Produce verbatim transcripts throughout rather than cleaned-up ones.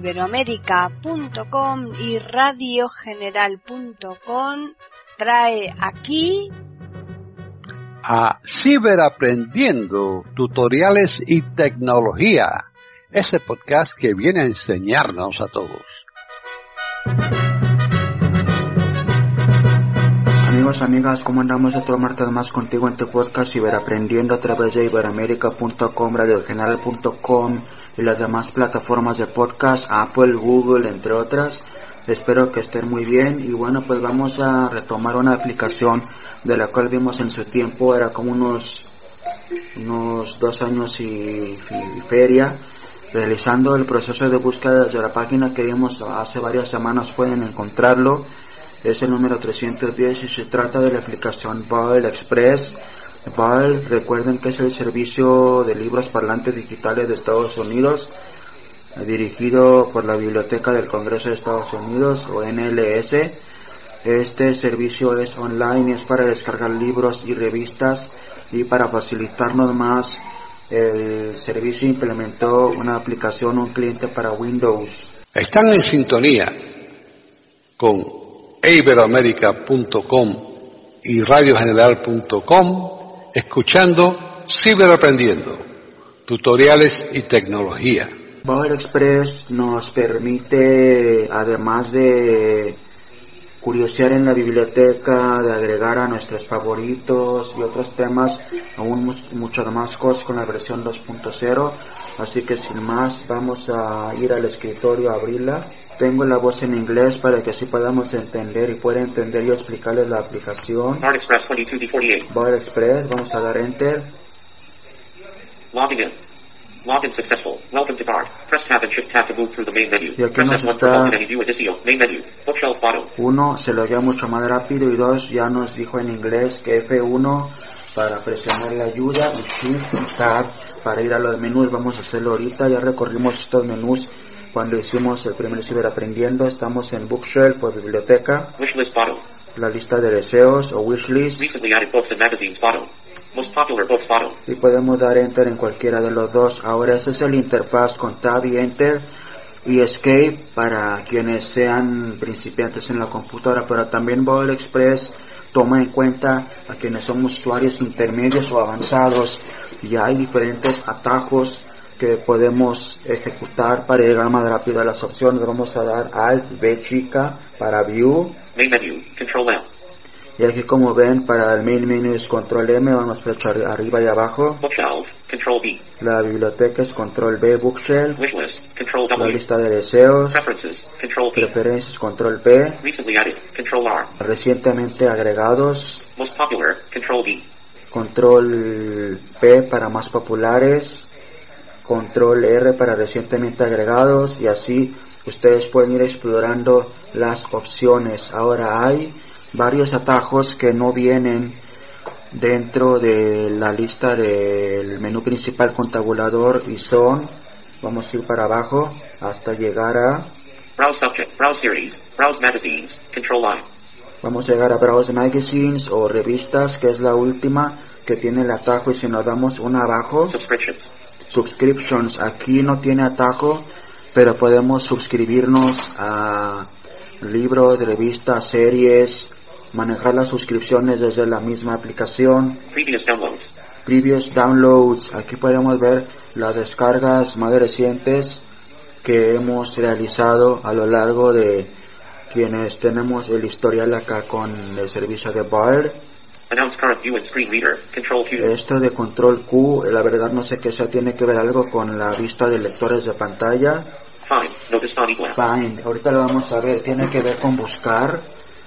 iberoamérica punto com y radio general punto com trae aquí a Ciberaprendiendo, tutoriales y tecnología, ese podcast que viene a enseñarnos a todos. Amigos, amigas, ¿cómo andamos? Otro martes más contigo en tu podcast Ciberaprendiendo a través de iberoamérica punto com, radio general punto com y las demás plataformas de podcast, Apple, Google, entre otras. Espero que estén muy bien y bueno, pues vamos a retomar una aplicación de la cual vimos en su tiempo, era como unos unos dos años y, y feria, realizando el proceso de búsqueda desde la página que vimos hace varias semanas. Pueden encontrarlo, es el número trescientos diez y se trata de la aplicación Braille Express. Braille, recuerden que es el servicio de libros parlantes digitales de Estados Unidos, dirigido por la Biblioteca del Congreso de Estados Unidos, o N L S. Este servicio es online y es para descargar libros y revistas, y para facilitarnos más el servicio implementó una aplicación, un cliente para Windows. Están en sintonía con iberoamérica punto com y radio general punto com, escuchando Ciberaprendiendo, tutoriales y tecnología. Braille Express nos permite, además de curiosear en la biblioteca, de agregar a nuestros favoritos y otros temas, aún mucho más cosas con la versión dos punto cero. Así que sin más, vamos a ir al escritorio a abrirla. Tengo la voz en inglés para que así podamos entender y pueda entender y explicarles la aplicación. Braille Express veintidós D cuarenta y ocho. Braille Express, vamos a dar Enter. Logging in. Login successful. Welcome to Bard. Press tab and shift tab to move through the main menu. Y aquí Press nos F one for está Open Any View Edicio. Main menu. Bookshelf bottom. Uno, se loguea mucho más rápido, y dos, ya nos dijo en inglés que F uno para presionar la ayuda y Shift Tab para ir a los menús. Vamos a hacerlo ahorita. Ya recorrimos estos menús cuando hicimos el primer Ciberaprendiendo. Estamos en Bookshelf o biblioteca. Wishlist bottom. La lista de deseos o wishlist. Recently added books and magazines bottom. Most popular books bottom. Y podemos dar Enter en cualquiera de los dos. Ahora ese es el interfaz con Tab y Enter y Escape para quienes sean principiantes en la computadora, pero también Braille Express toma en cuenta a quienes son usuarios intermedios o avanzados. Y hay diferentes atajos que podemos ejecutar para llegar más rápido a las opciones. Vamos a dar Alt, B chica para View. Main menu. Control M. Y aquí, como ven, para el main menu es Control M, vamos flecha arriba y abajo. Bookshelf. Control B. La biblioteca es Control B, Bookshelf. Wishlist. Control La W. lista de deseos. Preferences. Control P. Preferencias, Control P. Recently added. Control R. Recientemente agregados. Most popular. Control V. Control P para más populares. Control R para recientemente agregados. Y así ustedes pueden ir explorando las opciones. Ahora hay varios atajos que no vienen dentro de la lista del menú principal con tabulador y son, vamos a ir para abajo hasta llegar a Browse subject. Browse series. Browse magazines. Control I. Vamos a llegar a Browse Magazines o revistas, que es la última que tiene el atajo, y si nos damos una abajo, Subscriptions. Subscriptions, aquí no tiene atajo, pero podemos suscribirnos a libros, revistas, series, manejar las suscripciones desde la misma aplicación. Previous downloads. Previous downloads, aquí podemos ver las descargas más recientes que hemos realizado a lo largo de quienes tenemos el historial acá con el servicio de Bard. Announce current view and screen reader. Control Q. Esto de Control Q, la verdad no sé qué eso tiene que ver algo con la vista de lectores de pantalla. Find. Notice found equal. Find, ahorita lo vamos a ver, tiene que ver con buscar.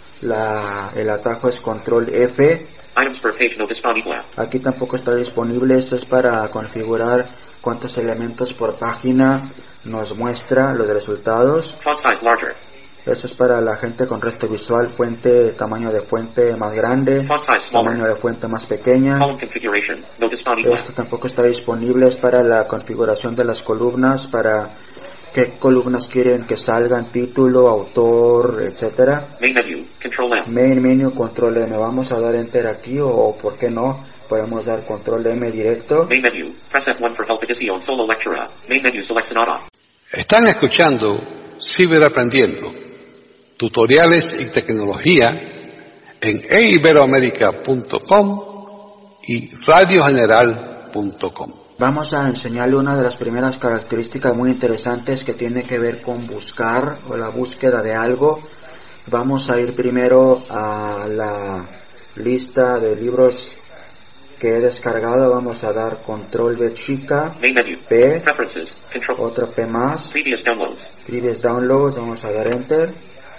La, el atajo es Control F. Items per page. Notice found equal. Aquí tampoco está disponible. Esto es para configurar cuántos elementos por página nos muestra los resultados. Font size larger. Eso es para la gente con resto visual, fuente, tamaño de fuente más grande, Font size smaller. tamaño de fuente más pequeña. Column configuration. Notice found equal. Esto tampoco está disponible, es para la configuración de las columnas, para qué columnas quieren que salgan, título, autor, etcétera. Main menu. Control M. Main menu, Control M. Vamos a dar Enter aquí, o, o por qué no, podemos dar Control M directo. Main menu. Press F one for help edition solo lectura. Main menu select Sonata. Están escuchando Ciberaprendiendo, tutoriales y tecnología en e iberoamerica punto com y radio general punto com. Vamos a enseñarle una de las primeras características muy interesantes que tiene que ver con buscar o la búsqueda de algo. Vamos a ir primero a la lista de libros que he descargado. Vamos a dar control B chica, Main menu. P, Preferences. Control. otra P más, Previous downloads. Previous Downloads, vamos a dar Enter.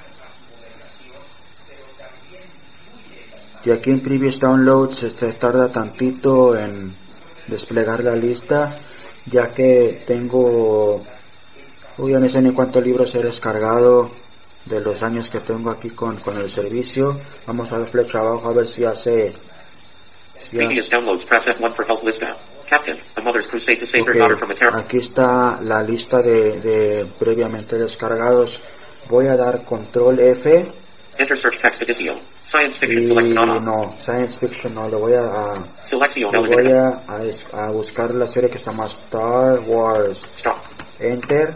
Y aquí en Previous Downloads este, tarda tantito en desplegar la lista, ya que tengo, uy, ya no sé ni cuántos libros he descargado de los años que tengo aquí con, con el servicio. Vamos a dar flecha abajo a ver si hace... Si Previous hace downloads. Press F one for help list now. Captain, a mother's crusade to save her okay, daughter from a terrible... aquí está la lista de, de previamente descargados. Voy a dar control F. Enter search text edition. Science fiction Y selection on. no, science fiction no, lo voy a, a, Selección lo voy eliminada. a, a, es- a buscar la serie que se llama Star Wars. Stop. Enter.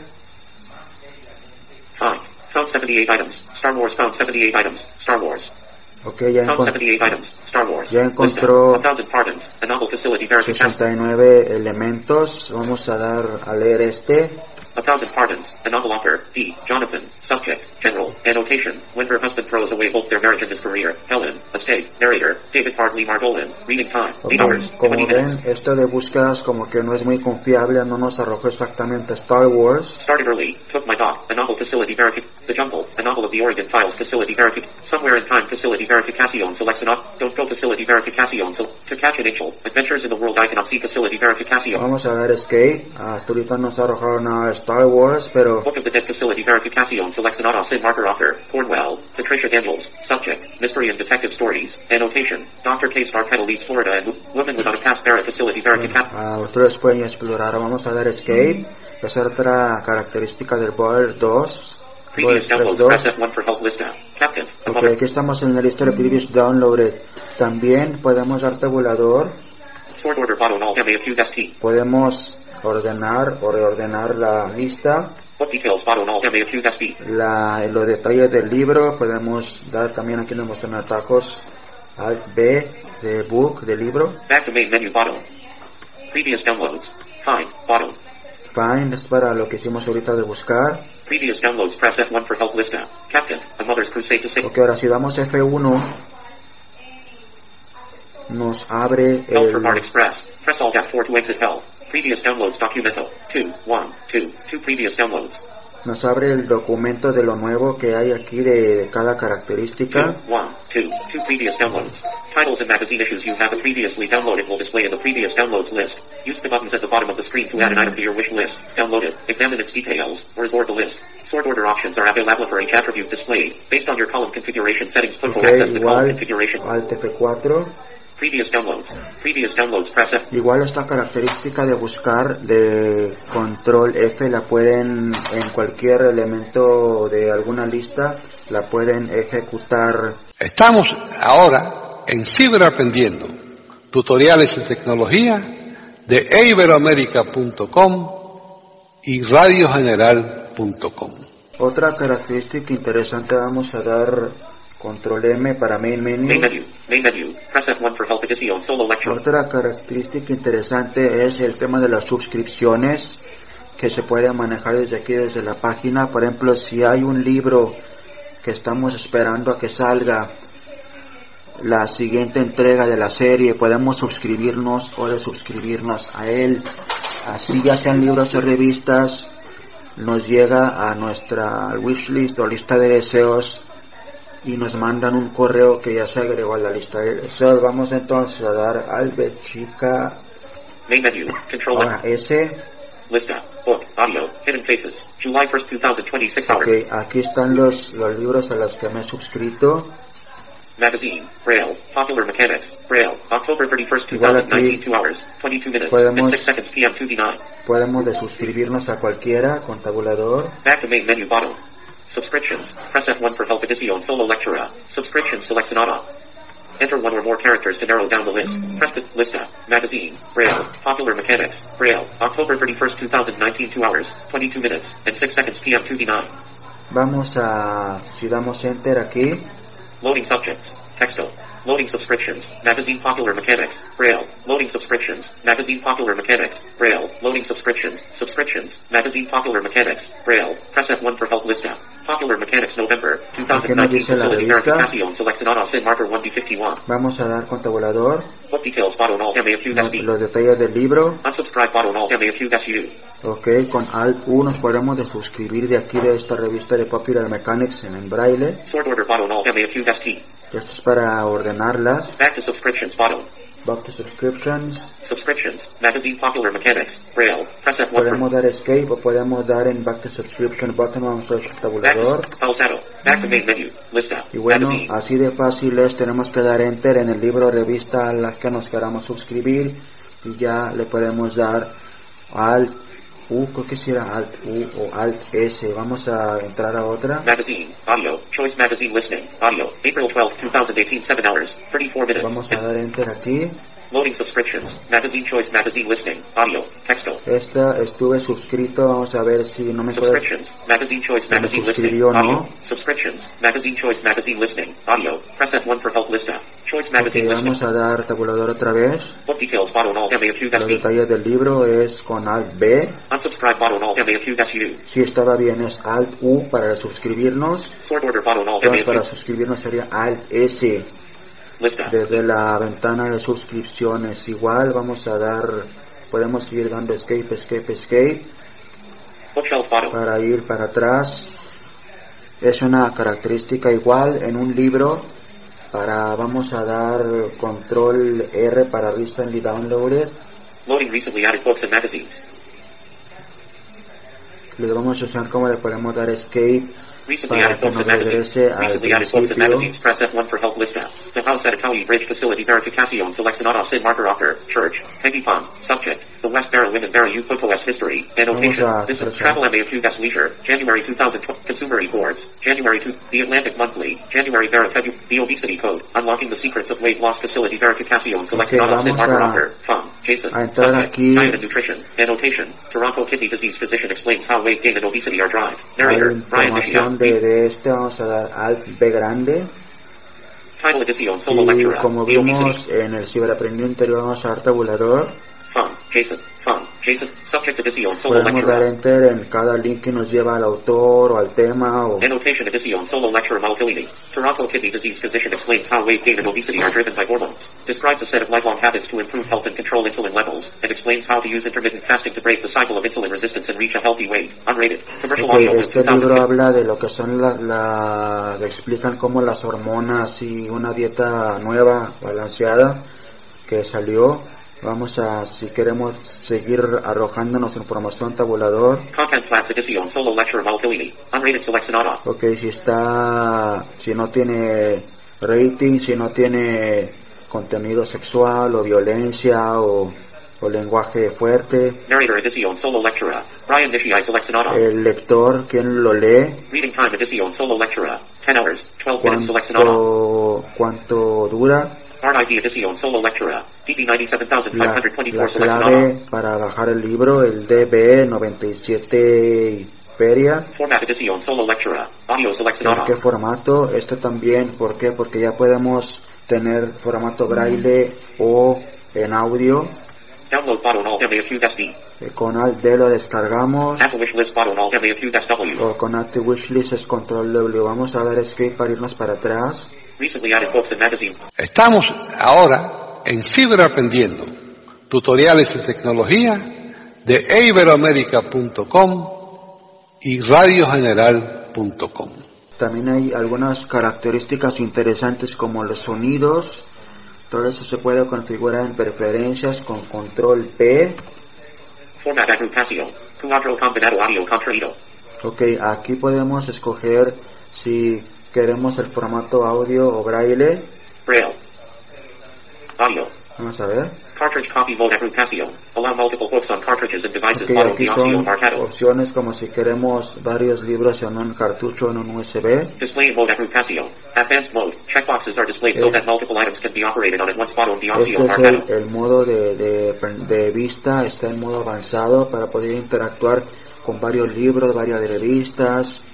Find. Found seventy-eight items. Star Wars found seventy-eight items. Star Wars. Ok, ya, Found encon- seventy-eight items. Star Wars. ya List encontró down. A thousand pardons. A novel facility verification. sesenta y nueve elementos. Vamos a dar a leer este. A thousand pardons. A novel author. D. Jonathan. Subject. General. Annotation. When her husband throws away both their marriage and his career. Helen. Estate. Narrator. David Hardley Margolin. Reading time. Ok, eight hours. como twenty ven, minutes. esto de búsquedas como que no es muy confiable, no nos arrojó exactamente Star Wars. Started early. Took my dog. A novel facility verific. The Jungle. A novel of the Oregon Files facility verific. Somewhere in time facility verification selects an up. Don't go facility verification. So to catch an angel. Adventures in the world I cannot see facility verification. Vamos a dar Escape. Hasta ahorita nos arrojaron a Star Wars, pero Book of the Dead facility verification selects an auto sin marker author. Cornwell. Patricia Daniels. Subject. Mystery and detective stories. Annotation. Doctor K. Star Pedal leaves Florida and woman without a past Barrett facility verification. a ustedes pueden explorar. Vamos a dar Escape. Esa es otra característica del Border dos. Previous Border downloads. dos. Press F one for help list down. Captain. A Ok, mother. aquí estamos en la lista de Previous Downloaded. También podemos dar tabulador. Sword order bottle and all M A F U S T. Podemos ordenar o reordenar la lista. Book details bottle and all M A F U S T. La, los detalles del libro. Podemos dar también, aquí nos muestran atajos. Alt B de book, de libro. Back to main menu bottle. Previous downloads. Find. Bottle. Find es para lo que hicimos ahorita de buscar. Previous downloads. Press F one for help list down. Captain. A mother's crusade to save. Ok, ahora si damos F uno, nos abre Help for Bard el, Express. Press Alt F four to exit help. Previous downloads documento. two. one. two. two previous downloads. nos abre el documento de lo nuevo que hay aquí de, de cada característica. two. one. two. two previous downloads. Titles and magazine issues you have previously downloaded will display in the previous downloads list. Use the buttons at the bottom of the screen to add an item to your wish list. Download it. Examine its details. Or sort the list. Sort order options are available for each attribute displayed. Based on your column configuration settings, click to Ok, access the column igual, configuration. Alt F cuatro. Previous downloads. Previous downloads. Press F. Igual esta característica de buscar de control F la pueden en cualquier elemento de alguna lista, la pueden ejecutar. Estamos ahora en Ciberaprendiendo, tutoriales en tecnología de e iberoamerica punto com y radio general punto com. Otra característica interesante, vamos a dar control M para main Main menu. menu. Main menu. Press F one for help edition solo lecture. Otra característica interesante es el tema de las suscripciones que se puede manejar desde aquí, desde la página. Por ejemplo, si hay un libro que estamos esperando a que salga la siguiente entrega de la serie, podemos suscribirnos o desuscribirnos a él. Así, ya sean libros o revistas, nos llega a nuestra wishlist o lista de deseos y nos mandan un correo que ya se agregó a la lista de deseos. Vamos entonces a dar al B chica, Main menu. Control ahora S. Lista. Book. Audio. Hidden Faces. July first, twenty twenty-six hours. Ok, aquí están los, los libros a los que me he suscrito. Magazine. Braille. Popular Mechanics. Braille. October thirty-first, Igual twenty nineteen. aquí two hours. twenty-two minutes. podemos- And six seconds P M two D nine. Podemos desuscribirnos a cualquiera con tabulador. Back to main menu bottom. Subscriptions. Press F one for help edition solo lectura. Subscription selects an auto. Enter one or more characters to narrow down the list. Press the lista. Magazine. Braille. Popular Mechanics. Braille. October thirty-first, twenty nineteen, two hours, twenty-two minutes, and six seconds p m two d nine. Vamos a, si damos enter aquí. Loading subjects. Texto. Loading subscriptions. Magazine Popular Mechanics. Braille. Loading subscriptions. Magazine Popular Mechanics. Braille. Loading subscriptions. Subscriptions. Magazine Popular Mechanics. Braille. Press F one for help lista. Popular Mechanics November twenty nineteen. Facility Verificación. Seleccionado Sin Marker one D fifty-one. Vamos a dar con tabulador. Book details bottom all M A Q Los, los detalles del libro. Unsubscribe bottom all M A Q U. Ok, con Alt U nos podemos desuscribir de aquí de esta revista de Popular Mechanics en, en braille. Sort order bottom all M A Q T. Esto es para ordenarlas. Back to subscriptions bottom. Back to subscriptions. Subscriptions. Magazine Popular Mechanics. Braille. Press F one. Podemos dar escape o podemos dar en Back to Subscription button. Vamos a el tabulador. Back to main menu. Lista. Y bueno, Magazine. así de fácil es. Tenemos que dar enter en el libro revista a las que nos queramos suscribir. Y ya le podemos dar Alt U, creo que si era Alt U o Alt S. Vamos a entrar a otra. Magazine, audio, Choice Magazine listening, audio, April twelfth, twenty eighteen, seven hours, thirty-four minutes. Vamos a dar enter aquí. Loading subscriptions, Magazine Choice Magazine listening, audio, texto. Esta estuve suscrito, vamos a ver si no me puede. Subscriptions, Magazine Choice Si me Magazine listening, suscribió o no. audio, subscriptions, Magazine Choice Magazine listening, audio, press F one for help lista, Choice Ok, Magazine listening. vamos a dar tabulador otra vez. Book details bottom all M A Q Los U. detalles del libro es con Alt B. Unsubscribe bottom all M A Q U. Si estaba bien es Alt U para suscribirnos. Sort order bottom all M Entonces A para Q. suscribirnos sería Alt S. Lista. Desde la ventana de suscripciones igual vamos a dar, podemos seguir dando escape, escape, escape Bookshelf bottom. para ir para atrás. Es una característica igual en un libro. Para vamos a dar control R para recently downloaded. Loading recently added books and magazines. Le vamos a usar como le podemos dar escape Recently para added que books nos and magazines. regrese al Recently added books and principio. magazines. Press F one for help lista. The house at Italian Bridge Facility Verificación. Seleccionado Sin Marker Author. Church. Peggy Pond. Subject. The West Barrow Women Barrow U Photo S History. Annotation. Vamos a This is seleccionar. Travel M A Q S Leisure. January twenty twenty. Consumer Reports. January two. The Atlantic Monthly. January Verifebu. The Obesity Code. Unlocking the Secrets of Weight Loss Facility Verificación. Seleccionado Sin vamos Marker a- Author. Fun. Jason. a entrar Subject. aquí. Diet and Nutrition. Annotation. Toronto Kidney Disease Physician explains how weight gain and obesity are drive. Hay Narrator. Brian información de, Nishia. de este, vamos a dar Alt B grande. Title edición solo Y lectura. como The Obesity. vimos en el ciberaprendido anterior vamos a dar tabulador. Fun. Jason. Fun. Jason. Subject edición solo Podemos dar lectura. enter en cada link que nos lleva al autor o al tema o Annotation edición solo lectura motility. Toronto Kidney Disease Physician explains how weight gain and obesity are driven by hormones. Describes a set of lifelong habits to improve health and control insulin levels. And explains how to use intermittent fasting to break the cycle of insulin resistance and reach a healthy weight. Unrated. Commercial Ok, audio from este two thousand libro fifteen. habla de lo que son las, la, explican cómo las hormonas y una dieta nueva, balanceada, que salió. Vamos a, si queremos seguir arrojándonos información tabulador. Content flats edición solo lectura motility. Unrated seleccionado. Ok, si está, si no tiene rating, si no tiene contenido sexual o violencia o, o lenguaje fuerte. Narrator edición solo lectura. Brian Nishia seleccionado. El lector, quien lo lee, Reading time edición solo lectura. ten hours, twelve minutes seleccionado. cuánto, cuánto dura. Hard I D edición solo lectura. D B nine seven five La, two two la four seleccionado. clave para bajar el libro, el D B noventa y siete y feria. Format edición solo lectura. Audio ¿En seleccionado. qué formato? Este también, ¿por qué? Porque ya podemos tener formato braille o en audio. Download bottom all M A Q S D. Eh, con Alt D lo descargamos. Apple wish list bottom all M A Q S W. O con Alt Wishlist es control W. Vamos a dar escape para irnos para atrás. Recently added books and magazines. Estamos ahora en Ciberaprendiendo, tutoriales y tecnología de iberoamerica punto com y radio general punto com. También hay algunas características interesantes como los sonidos. Todo eso se puede configurar en preferencias con control P. Format agrupación. Cuadro combinado audio contraído. Ok, aquí podemos escoger si queremos el formato audio o braille. Braille. Audio. Vamos a ver. Cartridge copy mode agrupación. Allow multiple books on cartridges and devices. Okay, Modo aquí Diopsio son marcado. opciones como si queremos varios libros en un cartucho en un U S B. Display mode agrupación. Advanced mode. Checkboxes are displayed so that multiple items can be operated on at once. Modo Diopsio Este es marcado. el, el modo de, de, de vista, está en modo avanzado para poder interactuar con varios libros, varias revistas.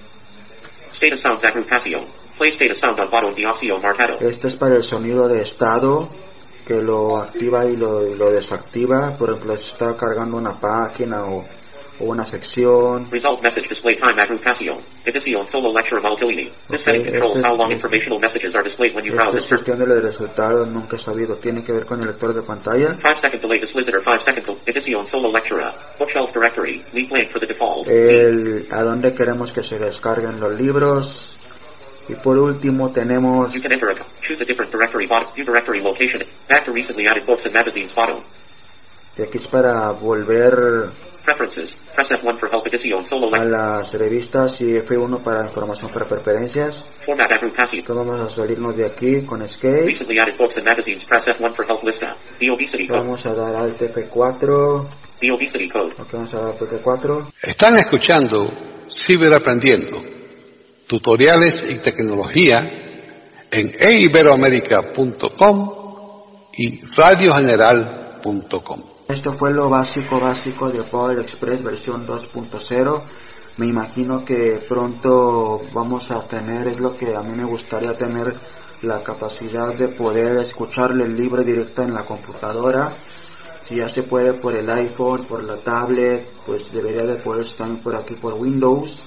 Status sounds agrupación. Play status sound on Modo Diopsio marcado. Este es para el sonido de estado, que lo activa y lo, y lo desactiva. Por ejemplo, si está cargando una página o, o una sección. Result message display time agrupación. Edición solo lecture volatility. This Okay, setting controls este how es- long informational messages are displayed when you browse Esta and search. cuestión del resultado nunca he sabido, tiene que ver con el lector de pantalla. five second delay to solicitor. five second del- edición solo lectura. Bookshelf directory. Leave blank for the default. El, a dónde queremos que se descarguen los libros. Y por último tenemos You can enter a, choose a different directory bottom, view directory location, back to recently added books and magazines bottom. que aquí es para volver Preferences, press F one for help edición solo a lectura. las revistas y F uno para información para preferencias. Format agrupación. Entonces vamos a salirnos de aquí con Escape. Recently added books and magazines, press F one for help lista. The obesity code. Vamos a dar Alt F cuatro. The obesity code. Ok, vamos a dar Alt F cuatro. Están escuchando Ciberaprendiendo, tutoriales y tecnología en e iberoamerica punto com y radio general punto com. Esto fue lo básico básico de Power Express versión dos punto cero. Me imagino que pronto vamos a tener, es lo que a mí me gustaría tener, la capacidad de poder escucharle el libro directo en la computadora. Si ya se puede por el iPhone, por la tablet, pues debería de poderse también por aquí por Windows.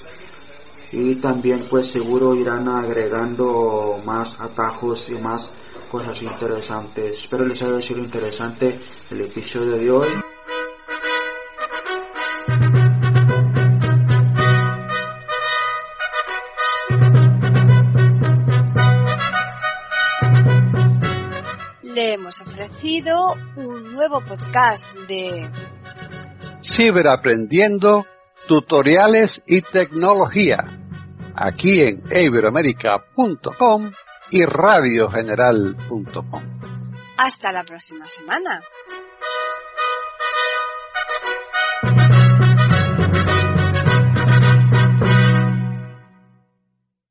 Y también pues seguro irán agregando más atajos y más cosas interesantes. Espero les haya sido interesante el episodio de hoy. Le hemos ofrecido un nuevo podcast de Ciberaprendiendo, tutoriales y tecnología, aquí en e iberoamerica punto com y radio general punto com. Hasta la próxima semana.